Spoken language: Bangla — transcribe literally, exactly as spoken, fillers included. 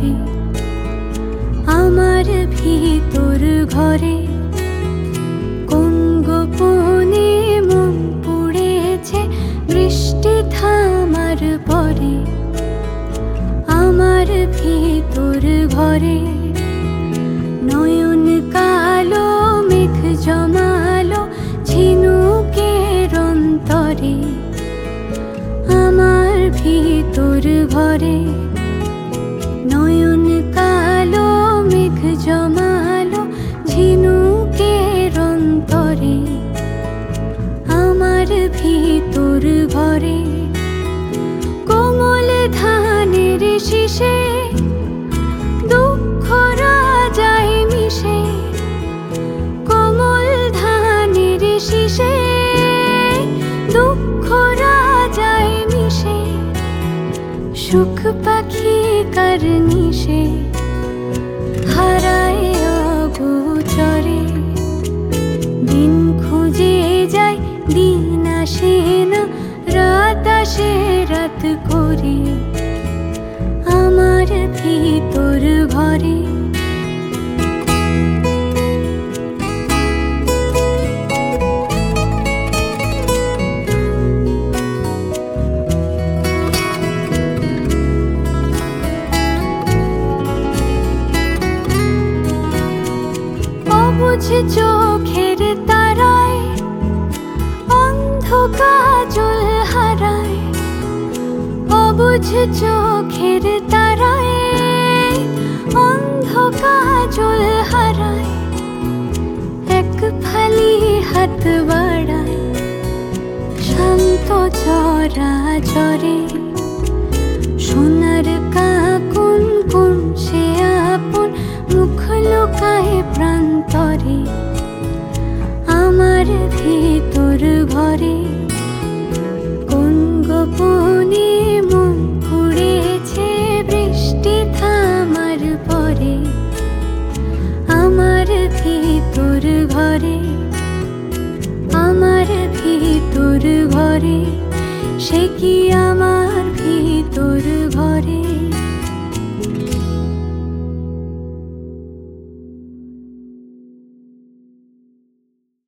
করে। আমার ভিতর ঘরে কোন গোপনে মন পুড়েছে বৃষ্টি থামার পরে। আমার ভিতর ঘরে নয়ন কালো মেঘ জমালো ঝিনুকের অন্তরে। আমার ভিতর ঘরে নয়ন কালো মেঘ জমালো ঝিনুকের অন্তরে। আমার ভিতর ঘরে কোমল ধানের শীষে দুঃখ রাজায় মিশে। কোমল ধানের শীষে দুঃখ রাজায় মিশে। সুখ পাখি কার নিশে হারায় অগোচরে। দিন খুঁজে যায় দিন আসে না, রাত আসে রাত করে। আমার ভিতর ঘরে অবুঝ চোখের তারায় অন্ধ কাজল হারায়। অবুঝ চোখের তারায় অন্ধ কাজল হারায়। এক ফালি হাত বাড়ায় শান্ত চরাচরে। সোনার কাকুন কোন সে আপন মুখ লুকায় প্রান্তরে। আমার ভিতর ঘরে কোন গোপনে মন পুড়েছে বৃষ্টি থামার পরে। আমার ভিতর ঘরে আমার ভিতর ঘরে সে কি আমার ভিতর ঘরে।